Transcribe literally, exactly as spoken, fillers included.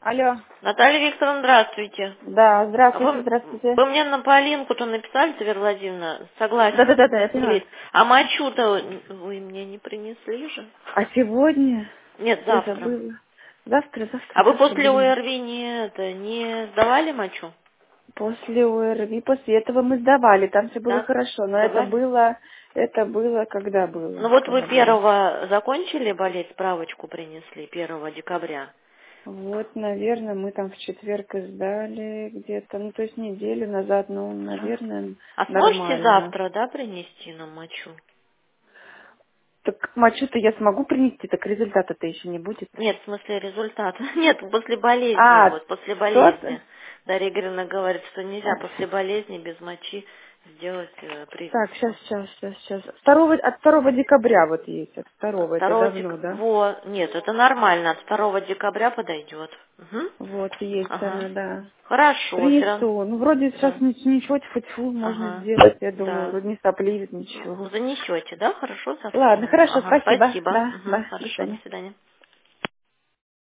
Алло. Наталья Викторовна, здравствуйте. Да, А здравствуйте, Вы, здравствуйте. вы мне на Полинку-то написали, Вера Владимировна, согласен. Да-да-да, я поняла. А мочу-то вы мне не принесли же? А сегодня? Нет, Ой, завтра. забыла. Завтра, завтра, А вы завтра после будем. ОРВИ не, это, не сдавали мочу? После ОРВИ, после этого мы сдавали, там все было Да? хорошо, но это Сдавали? было, это было, когда Ну было, вот вы когда было. первого закончили болеть, справочку принесли, первого декабря. Вот, наверное, мы там в четверг и сдали где-то, ну, то есть неделю назад, ну, Да. наверное, А сможете нормально. завтра, да, принести нам мочу? Так мочу-то я смогу принести, так результата-то еще не будет. Нет, в смысле результат. Нет, после болезни, А, вот, после тот? болезни. Дарья Игоревна говорит, что нельзя после болезни без мочи сделать э, Так, сейчас, прививку. сейчас, сейчас, сейчас. Второго, от второго декабря вот есть, от От второго, это второго давно, дек... да? Во, нет, это нормально, от второго декабря подойдет. Мгм. Вот, есть Ага. она, да. Хорошо, все равно. Принесу. Ну, вроде сейчас Да. ни- ничего, тьфу-тьфу, можно Ага. сделать, я думаю, Да. вроде не соплит, Ну, ничего. занесете, да? Хорошо, завтра Ладно, нам. хорошо, Ага, спасибо. спасибо. Да, Мгм. да, до Хорошо, до свидания. свидания.